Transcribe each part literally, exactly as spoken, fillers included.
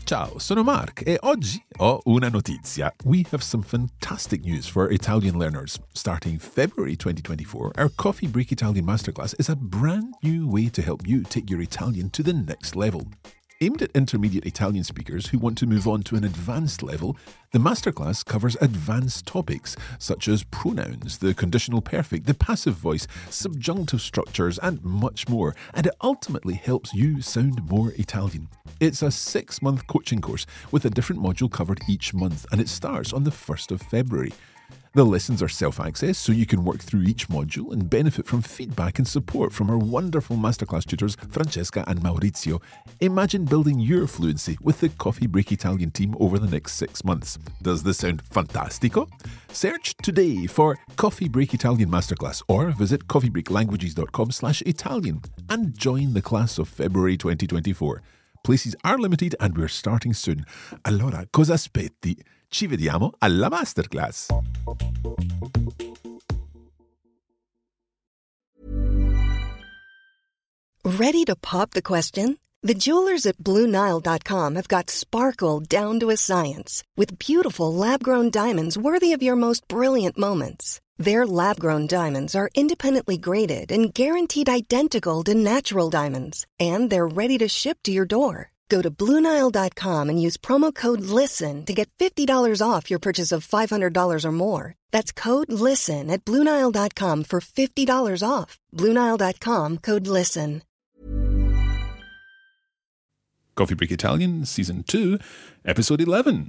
Ciao, sono Mark e oggi ho una notizia. We have some fantastic news for Italian learners. Starting February twenty twenty-four, our Coffee Break Italian Masterclass is a brand new way to help you take your Italian to the next level. Aimed at intermediate Italian speakers who want to move on to an advanced level, the masterclass covers advanced topics such as pronouns, the conditional perfect, the passive voice, subjunctive structures, and much more, and it ultimately helps you sound more Italian. It's a six-month coaching course with a different module covered each month, and it starts on the first of February. The lessons are self-access, so you can work through each module and benefit from feedback and support from our wonderful masterclass tutors, Francesca and Maurizio. Imagine building your fluency with the Coffee Break Italian team over the next six months. Does this sound fantastico? Search today for Coffee Break Italian Masterclass or visit coffeebreaklanguages.com slash Italian and join the class of February twenty twenty-four. Places are limited and we're starting soon. Allora, cosa aspetti? Ci vediamo alla masterclass. Ready to pop the question? The jewelers at Blue Nile dot com have got sparkle down to a science with beautiful lab-grown diamonds worthy of your most brilliant moments. Their lab-grown diamonds are independently graded and guaranteed identical to natural diamonds, and they're ready to ship to your door. Go to Blue Nile dot com and use promo code LISTEN to get fifty dollars off your purchase of five hundred dollars or more. That's code LISTEN at Blue Nile dot com for fifty dollars off. Blue Nile dot com, code LISTEN. Coffee Break Italian, Season two, Episode eleven.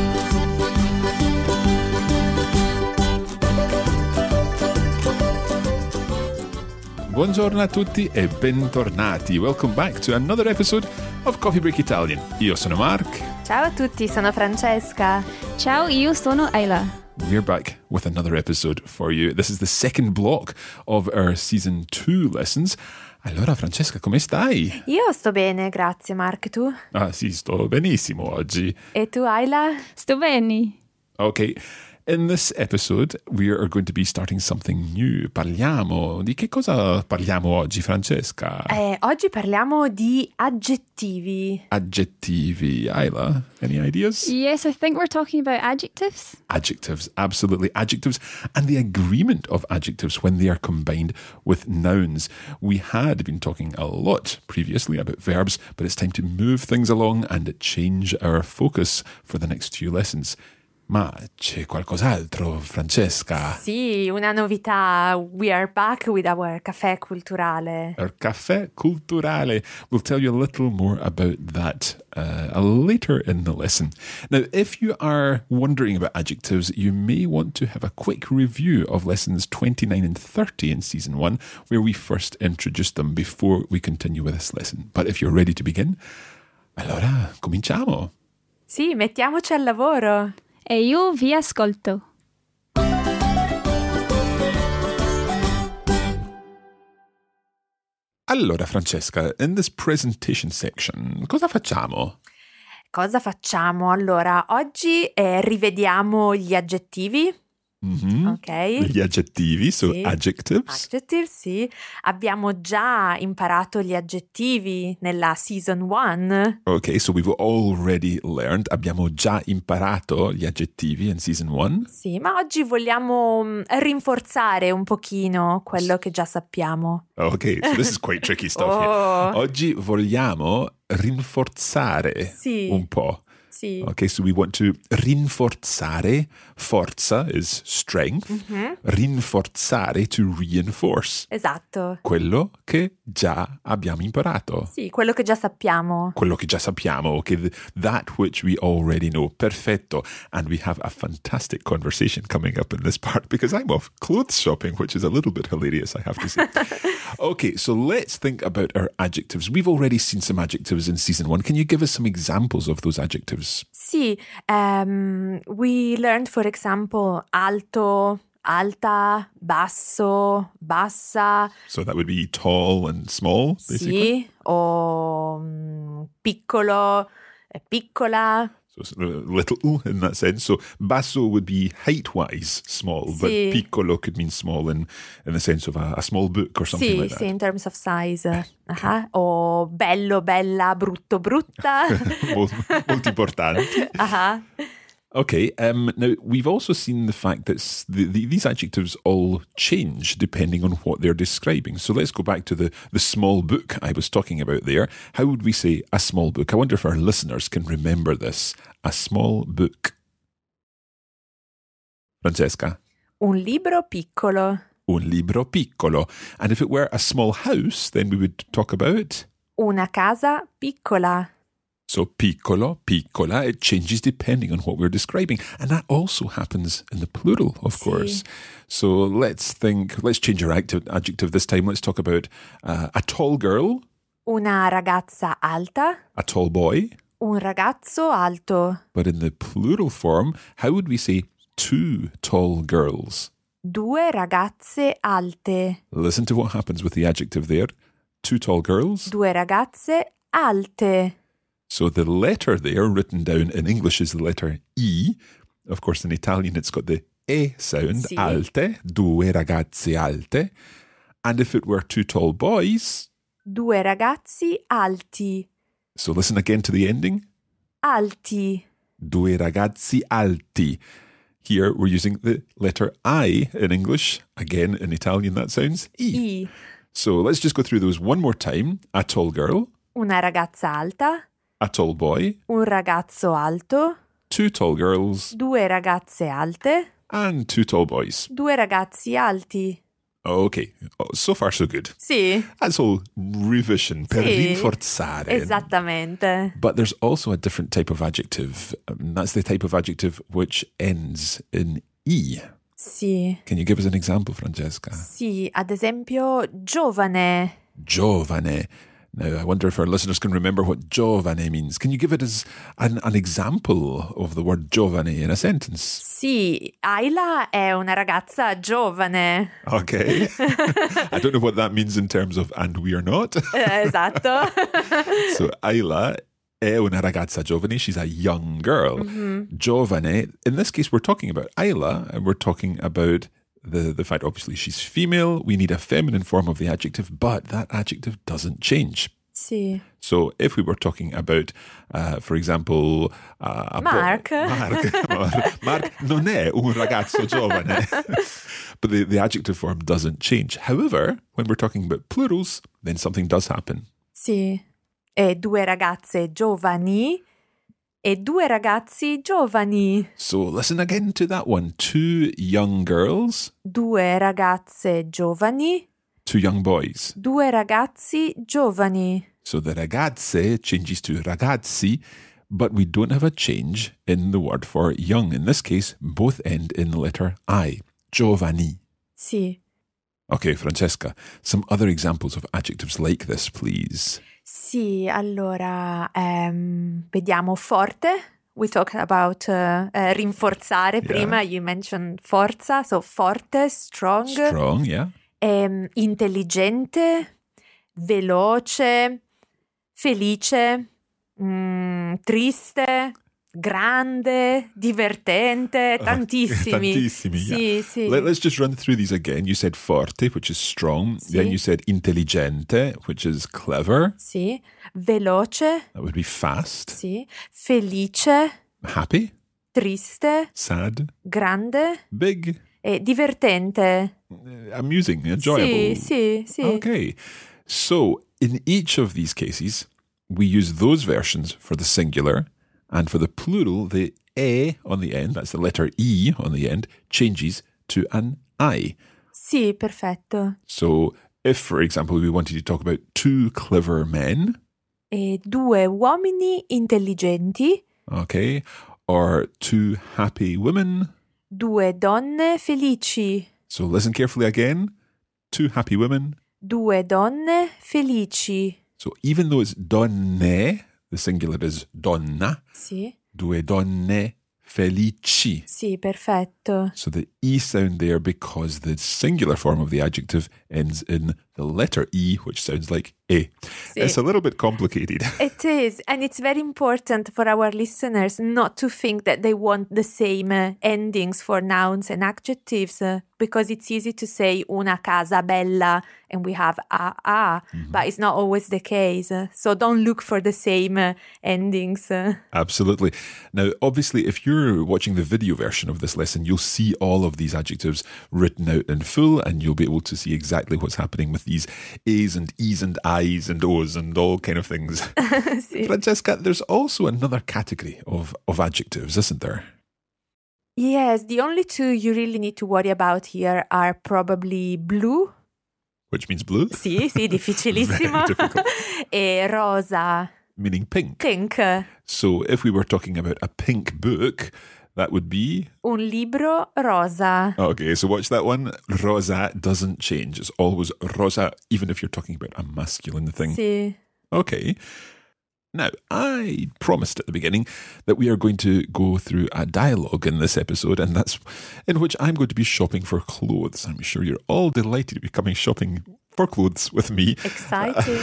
Buongiorno a tutti e bentornati. Welcome back to another episode of Coffee Break Italian. Io sono Mark. Ciao a tutti, sono Francesca. Ciao, io sono Ayla. We're back with another episode for you. This is the second block of our Season two lessons. Allora, Francesca, come stai? Io sto bene, grazie Mark, tu? Ah sì, sto benissimo oggi. E tu, Ayla? Sto bene. Okay. In this episode, we are going to be starting something new. Parliamo. Di che cosa parliamo oggi, Francesca? Eh, oggi parliamo di aggettivi. Aggettivi. Ayla, any ideas? Yes, I think we're talking about adjectives. Adjectives, absolutely. Adjectives and the agreement of adjectives when they are combined with nouns. We had been talking a lot previously about verbs, but it's time to move things along and change our focus for the next few lessons. Ma c'è qualcos'altro, Francesca? Sì, una novità. We are back with our caffè culturale. Our caffè culturale. We'll tell you a little more about that uh, later in the lesson. Now, if you are wondering about adjectives, you may want to have a quick review of lessons twenty-nine and thirty in Season one, where we first introduced them before we continue with this lesson. But if you're ready to begin, allora cominciamo. Sì, mettiamoci al lavoro. E io vi ascolto. Allora, Francesca, in this presentation section, cosa facciamo? Cosa facciamo? Allora, oggi eh, rivediamo gli aggettivi. Mm-hmm. Ok. Gli aggettivi, so sì. adjectives. Adjectives, sì. Abbiamo già imparato gli aggettivi nella Season one. Ok, so we've already learned, abbiamo già imparato gli aggettivi in Season one. Sì, ma oggi vogliamo rinforzare un pochino quello che già sappiamo. Ok, so this is quite tricky stuff oh. here. Oggi vogliamo rinforzare sì. un po'. Sì. Okay, so we want to rinforzare. Forza is strength. Mm-hmm. Rinforzare, to reinforce. Esatto. Quello che già abbiamo imparato. Sì, quello che già sappiamo. Quello che già sappiamo. Okay, the, that which we already know. Perfetto. And we have a fantastic conversation coming up in this part because I'm off clothes shopping, which is a little bit hilarious, I have to say. Okay, so let's think about our adjectives. We've already seen some adjectives in Season one. Can you give us some examples of those adjectives? Sì, um, we learned, for example, alto, alta, basso, bassa. So that would be tall and small, basically? Sì, o um, piccolo, piccola. So it's a little in that sense. So basso would be height-wise small, Sì. but piccolo could mean small in, in the sense of a, a small book or something Sì, like that. sì, in terms of size. Uh-huh. O bello, bella, brutto, brutta. Mol- Molto importanti. Uh-huh. Okay, um, now we've also seen the fact that s- the, the, these adjectives all change depending on what they're describing. So let's go back to the, the small book I was talking about there. How would we say a small book? I wonder if our listeners can remember this. A small book. Francesca? Un libro piccolo. Un libro piccolo. And if it were a small house, then we would talk about... Una casa piccola. So piccolo, piccola, it changes depending on what we're describing. And that also happens in the plural, of Sì. course. So let's think, let's change our active, adjective this time. Let's talk about uh, a tall girl. Una ragazza alta. A tall boy. Un ragazzo alto. But in the plural form, how would we say two tall girls? Due ragazze alte. Listen to what happens with the adjective there. Two tall girls. Due ragazze alte. So the letter there written down in English is the letter E. Of course, in Italian, it's got the E sound, Sì. alte, due ragazze alte. And if it were two tall boys, Due ragazzi alti. so listen again to the ending, Alti. due ragazzi alti. Here we're using the letter I in English. Again, in Italian, that sounds E. I. So let's just go through those one more time. A tall girl, Una ragazza alta. a tall boy, Un ragazzo alto. two tall girls, Due ragazze alte. and two tall boys. Due ragazzi alti. Okay, oh, so far so good. Sì. That's all revision, per Sì. rinforzare. Esattamente. But there's also a different type of adjective. Um, that's the type of adjective which ends in E. Sì. Can you give us an example, Francesca? Sì, ad esempio giovane. Giovane. Now, I wonder if our listeners can remember what giovane means. Can you give it as an, an example of the word giovane in a sentence? Sì, Ayla è una ragazza giovane. Okay. I don't know what that means in terms of and we are not. Eh, esatto. So, Ayla è una ragazza giovane. She's a young girl. Mm-hmm. Giovane. In this case, we're talking about Ayla, and we're talking about the, the fact, obviously, she's female. We need a feminine form of the adjective, but that adjective doesn't change. Sì. So if we were talking about, uh, for example... Uh, a Mark. Bo- Mark. Mark non è un ragazzo giovane. But the, the adjective form doesn't change. However, when we're talking about plurals, then something does happen. Sì. E due ragazze giovani e due ragazzi giovani. So listen again to that one. Two young girls, Due ragazze giovani, two young boys. due ragazzi giovani. So the ragazze changes to ragazzi, but we don't have a change in the word for young. In this case, both end in the letter I. Giovani. Sì. Okay, Francesca, some other examples of adjectives like this, please. Sì, allora, ehm, vediamo forte. We talked about uh, uh, rinforzare prima. You mentioned forza, so forte, strong. Strong, yeah. Ehm, intelligente, veloce, felice, mm, triste, grande, divertente, tantissimi. Tantissimi, sì, yeah. sì. Let, let's just run through these again. You said forte, which is strong. Sì. Then you said intelligente, which is clever. Sì, veloce, That would be fast. sì, felice, Happy, triste, sad, grande big, e divertente. uh, amusing, enjoyable. Sì, sì, sì. Okay. So in each of these cases, we use those versions for the singular, and for the plural, the e on the end, that's the letter E on the end, changes to an I. Sì, perfetto. So if, for example, we wanted to talk about two clever men, E due uomini intelligenti, okay, or two happy women. due donne felici, So listen carefully again. Two happy women. due donne felici. So even though it's donne, the singular is donna, Sì, due donne felici. sì, perfetto. So the E sound there because the singular form of the adjective ends in the letter E, which sounds like E. Sì. It's a little bit complicated. It is, and it's very important for our listeners not to think that they want the same uh, endings for nouns and adjectives, uh, because it's easy to say una casa bella and we have a a, mm-hmm. but it's not always the case. Uh, so don't look for the same uh, endings. Uh. Absolutely. Now, obviously, if you're watching the video version of this lesson, you'll see all of these adjectives written out in full, and you'll be able to see exactly what's happening with these A's and E's and I's and O's and all kind of things. Sì. Francesca, there's also another category of, of adjectives, isn't there? Yes, the only two you really need to worry about here are probably blue. Which means blue? Sì, sì, difficilissimo. Very difficult. E rosa. Meaning pink. Pink. So if we were talking about a pink book, that would be... Un libro rosa. Okay, so watch that one. Rosa doesn't change. It's always rosa, even if you're talking about a masculine thing. Sì. Okay. Now, I promised at the beginning that we are going to go through a dialogue in this episode, and that's in which I'm going to be shopping for clothes. I'm sure you're all delighted to be coming shopping for clothes with me. Exciting.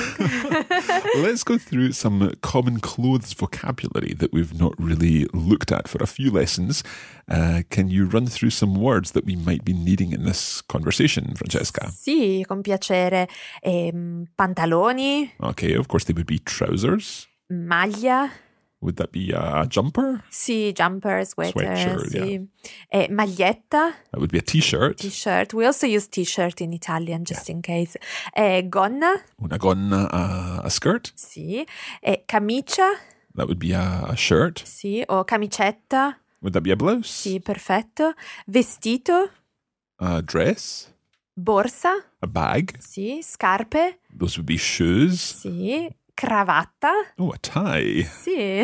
Let's go through some common clothes vocabulary that we've not really looked at for a few lessons. Uh, can you run through some words that we might be needing in this conversation, Francesca? Sì, con piacere. Ehm, pantaloni. Okay, of course they would be trousers. Maglia. Would that be a jumper? Sì, jumper, sweater. Sweatshirt, sì. Eh, maglietta. That would be a t-shirt. T-shirt. We also use t-shirt in Italian, just yeah. in case. Eh, gonna. Una gonna, uh, a skirt. Sì. Eh, camicia. That would be a, a shirt. Sì, o camicetta. Would that be a blouse? Sì, perfetto. Vestito. A dress. Borsa. A bag. Sì, scarpe. Those would be shoes. Sì. Cravatta. Oh, a tie. Sì.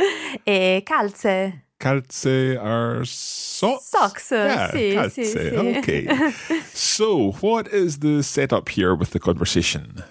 E calze. Calze are socks? Socks, yeah, sì, calze. sì, sì. Okay. So, what is the setup here with the conversation?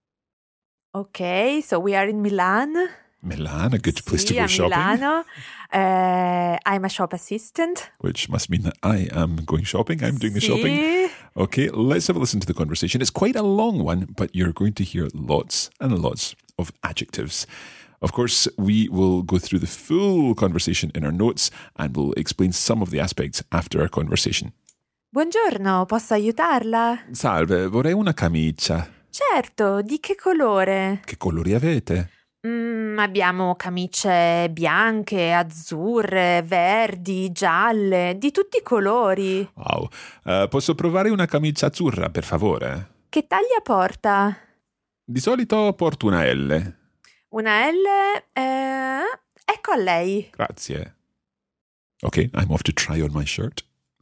Okay, so we are in Milan. Milan, a good place sì, to go a shopping. Milano. Uh, I'm a shop assistant. Which must mean that I am going shopping. I'm doing the sì. shopping. Okay, let's have a listen to the conversation. It's quite a long one, but you're going to hear lots and lots of adjectives. Of course, we will go through the full conversation in our notes and we'll explain some of the aspects after our conversation. Buongiorno, posso aiutarla? Salve, vorrei una camicia. Certo, di che colore? Che colori avete? Mm, abbiamo camicie bianche, azzurre, verdi, gialle, di tutti i colori. Wow. Uh, posso provare una camicia azzurra, per favore? Che taglia porta? Di solito porto una L. Una L? Eh, ecco a lei. Grazie. Ok, I'm off to try on my shirt.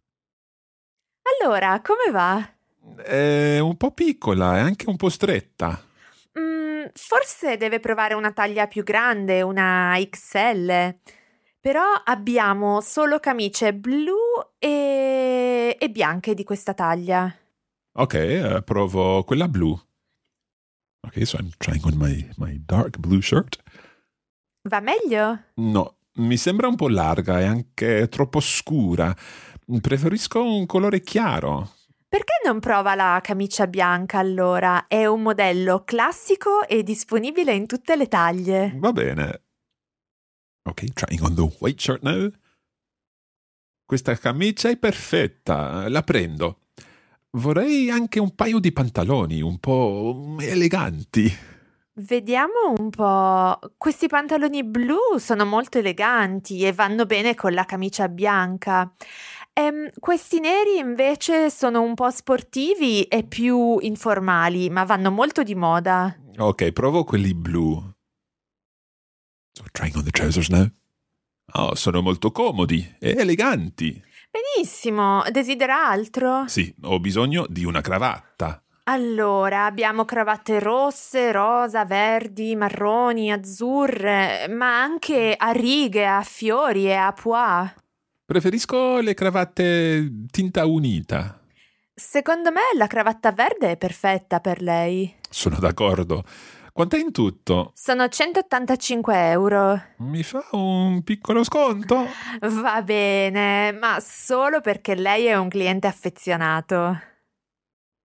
Allora, come va? È un po' piccola e anche un po' stretta. Mm, forse deve provare una taglia più grande, una X L. Però abbiamo solo camicie blu e, e bianche di questa taglia. Ok, uh, provo quella blu. Ok, so I'm trying on my, my dark blue shirt. Va meglio? No, mi sembra un po' larga e anche troppo scura. Preferisco un colore chiaro. Perché non prova la camicia bianca allora? È un modello classico e disponibile in tutte le taglie. Va bene. Ok, trying on the white shirt now. Questa camicia è perfetta, la prendo. Vorrei anche un paio di pantaloni un po' eleganti. Vediamo un po'. Questi pantaloni blu sono molto eleganti e vanno bene con la camicia bianca. Ehm, questi neri invece sono un po' sportivi e più informali, ma vanno molto di moda. Ok, provo quelli blu. So, trying on the trousers now. Oh, sono molto comodi e eleganti. Benissimo, desidera altro? Sì, ho bisogno di una cravatta. Allora, abbiamo cravatte rosse, rosa, verdi, marroni, azzurre, ma anche a righe, a fiori e a pois. Preferisco le cravatte tinta unita. Secondo me la cravatta verde è perfetta per lei. Sono d'accordo. Quant'è in tutto? Sono centottantacinque euro. Mi fa un piccolo sconto? Va bene, ma solo perché lei è un cliente affezionato.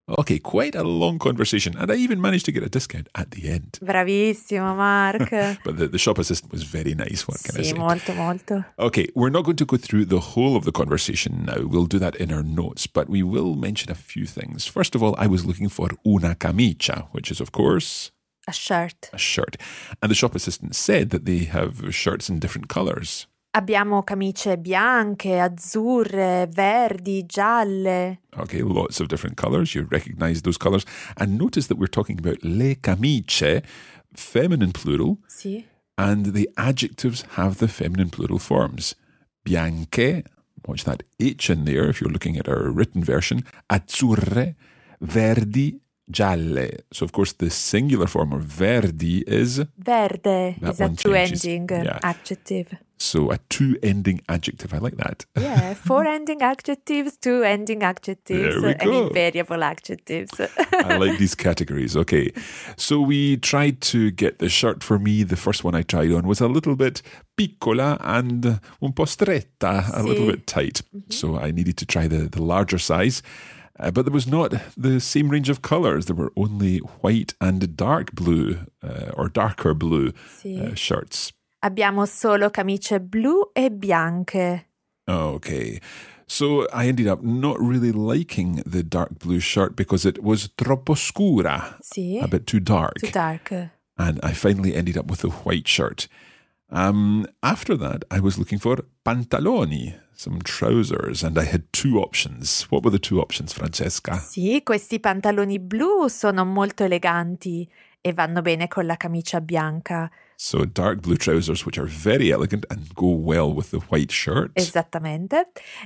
Okay, quite a long conversation, and I even managed to get a discount at the end. Bravissimo, Mark. But the, the shop assistant was very nice, what can I Sì, say? molto, molto. Okay, we're not going to go through the whole of the conversation now. We'll do that in our notes, but we will mention a few things. First of all, I was looking for una camicia, which is, of course, A shirt. a shirt. And the shop assistant said that they have shirts in different colours. Abbiamo camicie bianche, azzurre, verdi, gialle. Okay, lots of different colours. You recognise those colours. And notice that we're talking about le camicie, feminine plural. Sì. And the adjectives have the feminine plural forms. Bianche, watch that H in there if you're looking at our written version. Azzurre, verdi, gialle. So, of course, the singular form of verdi is... Verde That is a one changes. two-ending Yeah. adjective. So, a two-ending adjective. I like that. Yeah, four-ending adjectives, two-ending adjectives, There we and go. invariable adjectives. I like these categories. Okay. So we tried to get the shirt for me. The first one I tried on was a little bit piccola and un po' stretta, a Sì. little bit tight. Mm-hmm. So I needed to try the, the larger size. Uh, but there was not the same range of colours. There were only white and dark blue uh, or darker blue Sì. uh, shirts. Abbiamo solo camicie blu e bianche. Okay. So I ended up not really liking the dark blue shirt because it was troppo scura, Sì. a bit too dark. Too dark. And I finally ended up with the white shirt. Um, after that, I was looking for pantaloni, some trousers, and I had two options. What were the two options, Francesca? Sì, questi pantaloni blu sono molto eleganti e vanno bene con la camicia bianca. So dark blue trousers, which are very elegant and go well with the white shirt. Esattamente.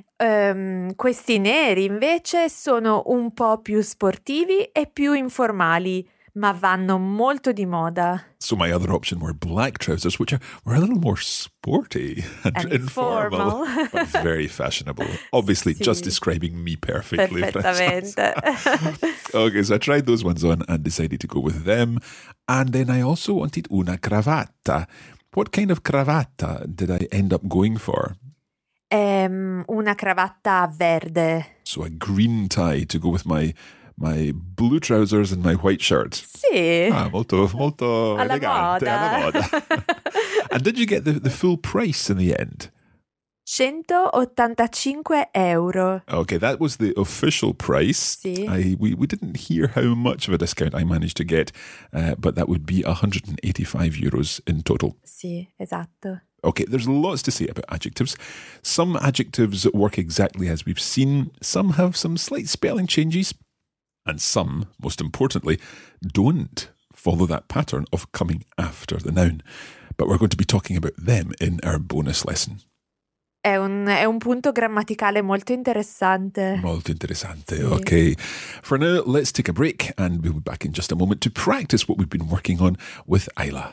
Ehm, questi neri invece sono un po' più sportivi e più informali, ma vanno molto di moda. So my other option were black trousers, which are, were a little more sporty and, And informal, formal. but very fashionable. Obviously, Sì. just describing me perfectly. Perfettamente. Okay, so I tried those ones on and decided to go with them. And then I also wanted una cravatta. What kind of cravatta did I end up going for? Ehm, una cravatta verde. So a green tie to go with my my blue trousers and my white shirt. Sì. Ah, molto, molto Alla elegante, moda. alla moda. And did you get the, the full price in the end? centottantacinque euro. Okay, that was the official price. Sì. I, we, we didn't hear how much of a discount I managed to get, uh, but that would be one hundred eighty-five euros in total. Sì, esatto. Okay, there's lots to say about adjectives. Some adjectives work exactly as we've seen. Some have some slight spelling changes. And some, most importantly, don't follow that pattern of coming after the noun. But we're going to be talking about them in our bonus lesson. È un, è un punto grammaticale molto interessante. Molto interessante. Sì. Okay. For now, let's take a break and we'll be back in just a moment to practice what we've been working on with Ayla.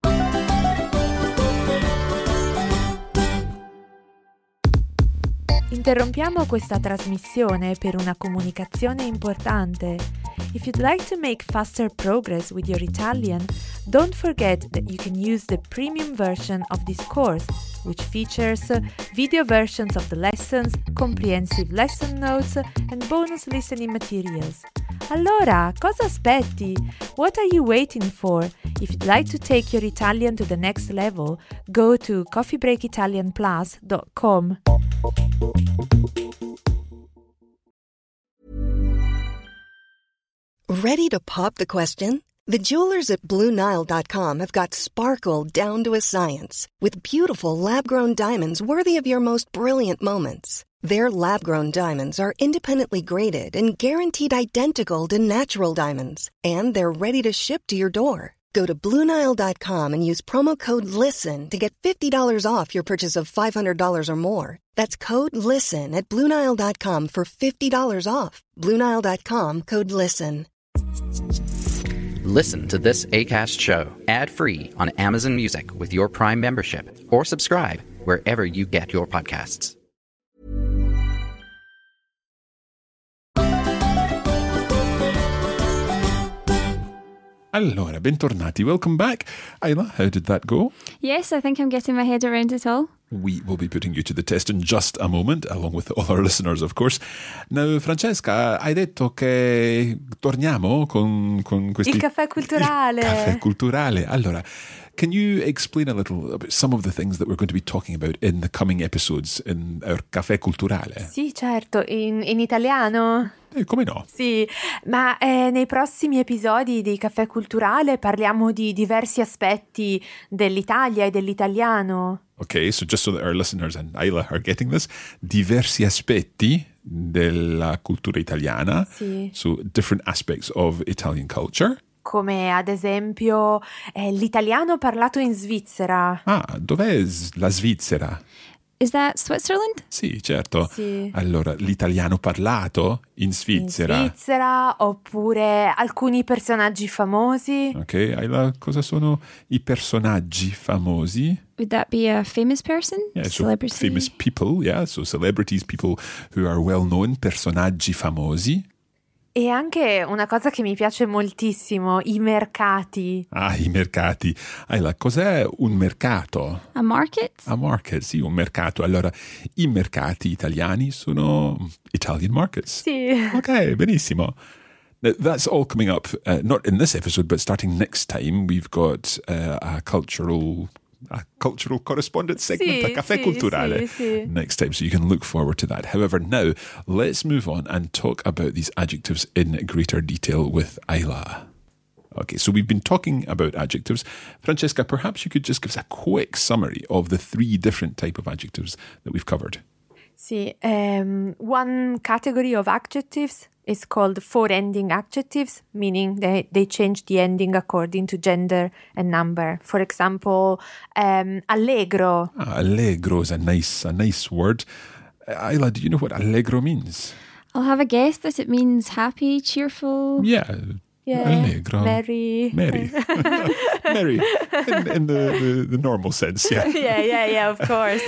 Interrompiamo questa trasmissione per una comunicazione importante. If you'd like to make faster progress with your Italian, don't forget that you can use the premium version of this course, which features video versions of the lessons, comprehensive lesson notes, and bonus listening materials. Allora, cosa aspetti? What are you waiting for? If you'd like to take your Italian to the next level, go to coffee break italian plus dot com. Ready to pop the question? The jewelers at Blue Nile dot com have got sparkle down to a science with beautiful lab-grown diamonds worthy of your most brilliant moments. Their lab-grown diamonds are independently graded and guaranteed identical to natural diamonds, and they're ready to ship to your door. Go to Blue Nile dot com and use promo code LISTEN to get fifty dollars off your purchase of five hundred dollars or more. That's code LISTEN at Blue Nile dot com for fifty dollars off. Blue Nile dot com, code LISTEN. Listen to this Acast show ad-free on Amazon Music with your Prime membership, or subscribe wherever you get your podcasts. Allora, bentornati. Welcome back. Ayla, how did that go? Yes, I think I'm getting my head around it all. We will be putting you to the test in just a moment, along with all our listeners, of course. Now, Francesca, hai detto che torniamo con, con questi... Il caffè culturale. Il caffè culturale. Allora, can you explain a little about some of the things that we're going to be talking about in the coming episodes in our caffè culturale? Sì, certo, in, in italiano. Eh, come no? Sì, ma eh, nei prossimi episodi di Caffè Culturale parliamo di diversi aspetti dell'Italia e dell'italiano. Okay, so just so that our listeners and Ayla are getting this, diversi aspetti della cultura italiana. Sì. So different aspects of Italian culture. Come ad esempio eh, l'italiano parlato in Svizzera. Ah, dov'è s- la Svizzera? Is that Switzerland? Sì, certo. Sì. Allora, l'italiano parlato in Svizzera. In Svizzera, oppure alcuni personaggi famosi. Ok, Ayla, cosa sono i personaggi famosi? Would that be a famous person? Yeah, so Celebrity? famous people, yeah, so celebrities, people who are well known, personaggi famosi. E anche una cosa che mi piace moltissimo, i mercati. Ah, i mercati. Ayla, cos'è un mercato? A market? A market, sì, un mercato. Allora, i mercati italiani sono Italian markets. Sì. Ok, benissimo. Now, that's all coming up, uh, not in this episode, but starting next time, we've got uh, a cultural... a cultural correspondence segment, Sì, a caffè sì, culturale sì, sì. next time, so you can look forward to that. However, now let's move on and talk about these adjectives in greater detail with Ayla. Okay, so we've been talking about adjectives. Francesca, perhaps you could just give us a quick summary of the three different type of adjectives that we've covered. Sì, um, one category of adjectives is called four-ending adjectives, meaning they, they change the ending according to gender and number. For example, um, allegro. Ah, allegro is a nice, a nice word. Uh, Ayla, do you know what allegro means? I'll have a guess that it means happy, cheerful. Yeah, Yeah, allegro. merry. Merry. Merry, in, in the, the, the normal sense, yeah. yeah, yeah, yeah, of course.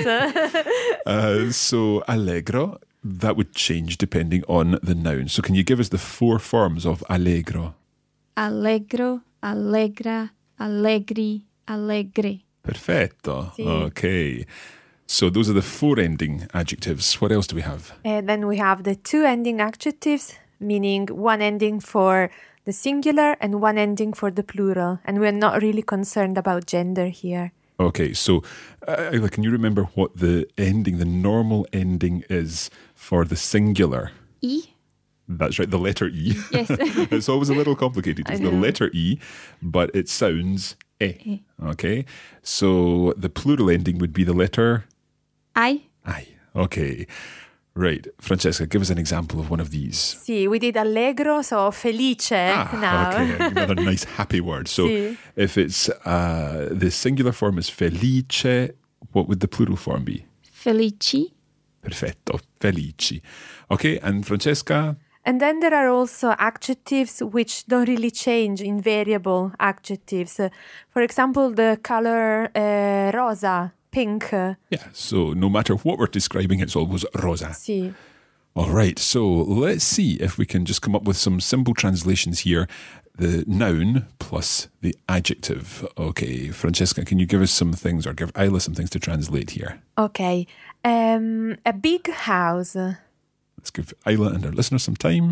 Uh, so, allegro, that would change depending on the noun. So, can you give us the four forms of allegro? Allegro, allegra, allegri, allegre. Perfetto. Sì. Okay. So, those are the four ending adjectives. What else do we have? And then we have the two ending adjectives, meaning one ending for the singular and one ending for the plural. And we're not really concerned about gender here. Okay, so uh, Ayla, can you remember what the ending, the normal ending is for the singular? E? That's right, the letter E. Yes. It's always a little complicated. It's I the know. letter E, but it sounds E. Okay, so the plural ending would be the letter I? I. Okay, right. Francesca, give us an example of one of these. Sì, we did allegro, so felice Ah, now. okay, another nice happy word. So Sì. if it's uh, the singular form is felice, what would the plural form be? Felici? Perfetto, felici. Okay, and Francesca? And then there are also adjectives which don't really change, invariable adjectives. Uh, For example, the color uh, rosa, pink. Yeah, so no matter what we're describing, it's always rosa. Sì. All right, so let's see if we can just come up with some simple translations here. The noun plus the adjective. Okay, Francesca, can you give us some things, or give Ayla some things to translate here? Okay. Um, a big house. Let's give Ayla and our listeners some time.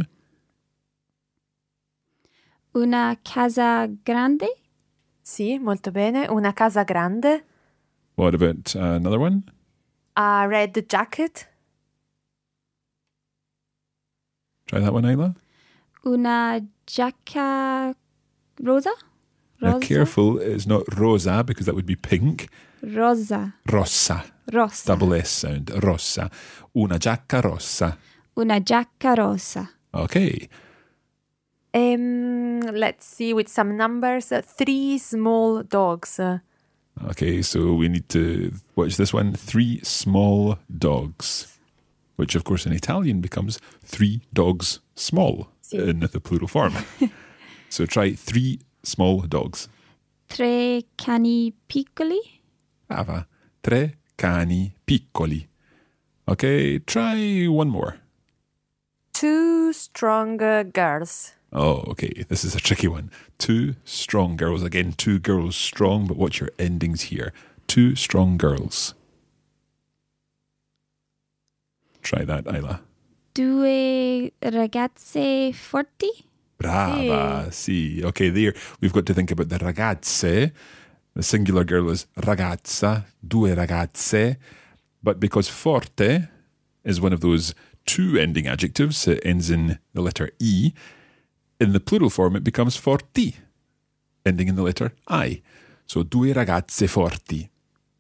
Una casa grande? Sì, molto bene. Una casa grande. What about uh, another one? A red jacket. Try that one, Ayla. Una giacca rosa? Now, Rosa? careful, it's not rosa because that would be pink. Rosa. Rossa. Rossa. Double S sound. Rossa. Una giacca rossa. Una giacca rossa. Okay. Um, let's see, with some numbers. Uh, three small dogs. Uh, Okay, so we need to watch this one. Three small dogs, which of course in Italian becomes three dogs small Sì. in the plural form. So try three small dogs. Tre cani piccoli? Brava. Tre cani piccoli. Okay, try one more. two strong uh, girls. Oh, okay. This is a tricky one. Two strong girls. Again, two girls strong, but what's your endings here? Two strong girls. Try that, Ayla. Due ragazze forti? Brava, sì. Okay, there we've got to think about the ragazze. The singular girl is ragazza, due ragazze. But because forte is one of those two ending adjectives, it ends in the letter E, in the plural form it becomes forti, ending in the letter I. So due ragazze forti.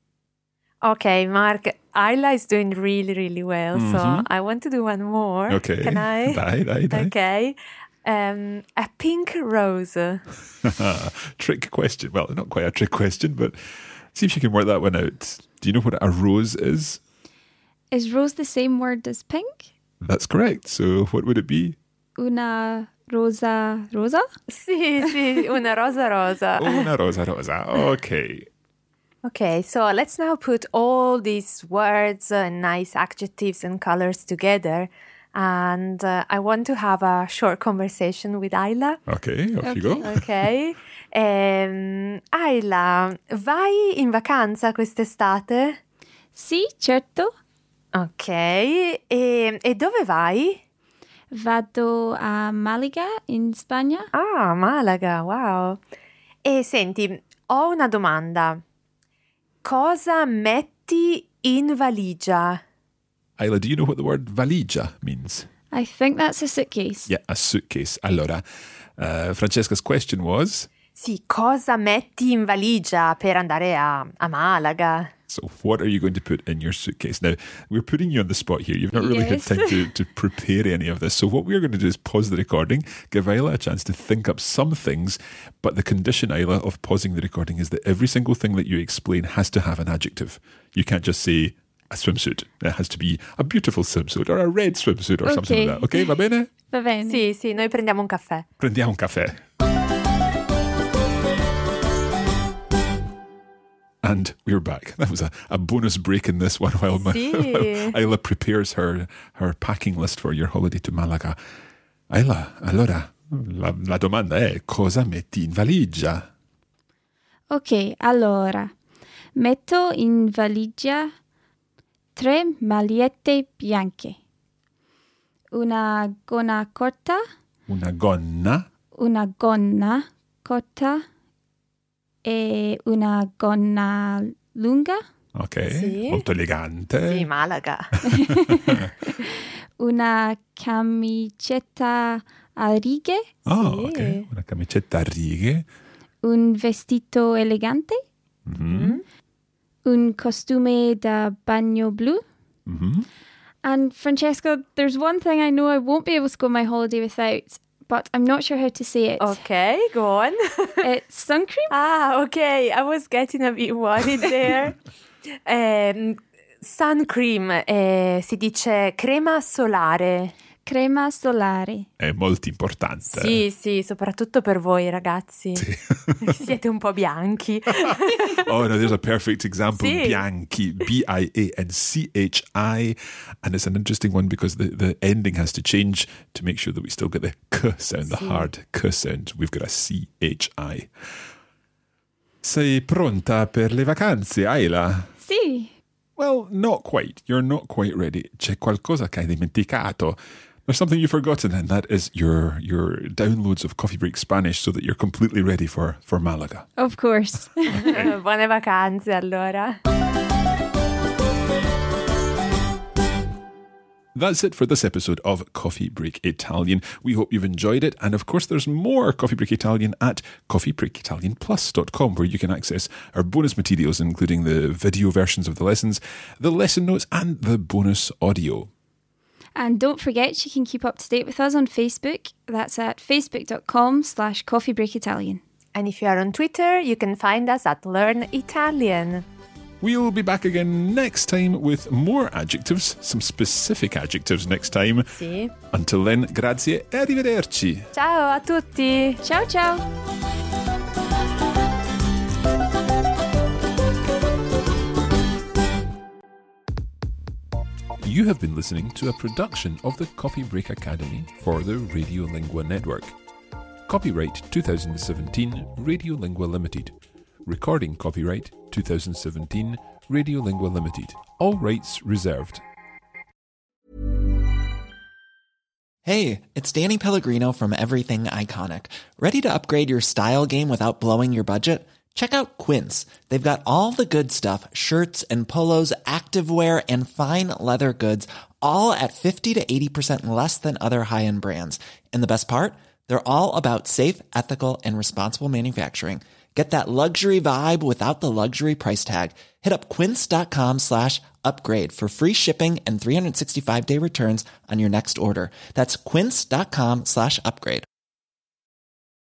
Okay, Mark, Ayla is doing really, really well. Mm-hmm. So I want to do one more. Okay. Can I? Dai, dai, dai. Okay. Um, a pink rose. Trick question. Well, not quite a trick question, but see if you can work that one out. Do you know what a rose is? Is rose the same word as pink? That's correct. So what would it be? Una rosa rosa? Sì, sì, una rosa rosa. Una rosa rosa. Okay. Okay, so let's now put all these words and nice adjectives and colors together. And uh, I want to have a short conversation with Ayla. Okay, off you go. Ok. Ehm, Ayla, vai in vacanza quest'estate? Sì, certo. Ok. E, e dove vai? Vado a Malaga in Spagna. Ah, Malaga, wow. E senti, ho una domanda. Cosa metti in valigia? Ayla, do you know what the word valigia means? I think that's a suitcase. Yeah, a suitcase. Allora, uh, Francesca's question was... Sì, cosa metti in valigia per andare a, a Malaga? So what are you going to put in your suitcase? Now, we're putting you on the spot here. You've not really Yes. had time to, to prepare any of this. So what we're going to do is pause the recording, give Ayla a chance to think up some things, but the condition, Ayla, of pausing the recording is that every single thing that you explain has to have an adjective. You can't just say a swimsuit. It has to be a beautiful swimsuit or a red swimsuit or something Okay. like that. Okay, va bene? Va bene. Sì, sì, noi prendiamo un caffè. Prendiamo un caffè. And we're back. That was a, a bonus break in this one while, my, Sì. while Ayla prepares her, her packing list for your holiday to Malaga. Ayla, allora, la, la domanda è cosa metti in valigia? Ok, allora. Metto in valigia tre magliette bianche. Una gonna corta, Una gonna, una gonna corta e una gonna lunga, ok, Sì. molto elegante. Sì, Malaga. una camicetta a righe, Oh, Sì. ok, una camicetta a righe. un vestito elegante, Mhm, un costume da bagno blu. mhm. And Francesca, there's one thing I know I won't be able to go on my holiday without, but I'm not sure how to say it. Ok, go on. It's sun cream? Ah, ok, I was getting a bit worried there. Ehm, sun cream, eh, si dice crema solare. Crema solare. È molto importante. Sì, sì, soprattutto per voi ragazzi. Siete un po' bianchi. Oh, no, there's a perfect example. Sì. Bianchi, B I A N C H I. And it's an interesting one because the, the ending has to change to make sure that we still get the K sound, the Sì. hard K sound. We've got a C H I. Sei pronta per le vacanze, Ayla? Sì. Well, not quite. You're not quite ready. C'è qualcosa che hai dimenticato. There's something you've forgotten, and that is your your downloads of Coffee Break Spanish so that you're completely ready for, for Malaga. Of course. Buone vacanze allora. That's it for this episode of Coffee Break Italian. We hope you've enjoyed it. And of course, there's more Coffee Break Italian at coffee break italian plus dot com, where you can access our bonus materials, including the video versions of the lessons, the lesson notes, and the bonus audio. And don't forget, you can keep up to date with us on Facebook. That's at facebook.com slash coffeebreakitalian. And if you are on Twitter, you can find us at Learn Italian. We'll be back again next time with more adjectives, some specific adjectives next time. Sì. Until then, grazie e arrivederci. Ciao a tutti. Ciao, ciao. You have been listening to a production of the Coffee Break Academy for the Radiolingua Network. Copyright twenty seventeen Radiolingua Limited. Recording copyright twenty seventeen Radiolingua Limited. All rights reserved. Hey, it's Danny Pellegrino from Everything Iconic. Ready to upgrade your style game without blowing your budget? Check out Quince. They've got all the good stuff, shirts and polos, activewear, and fine leather goods, all at fifty to eighty percent less than other high-end brands. And the best part? They're all about safe, ethical, and responsible manufacturing. Get that luxury vibe without the luxury price tag. Hit up quince.com slash upgrade for free shipping and three sixty-five day returns on your next order. That's quince.com slash upgrade.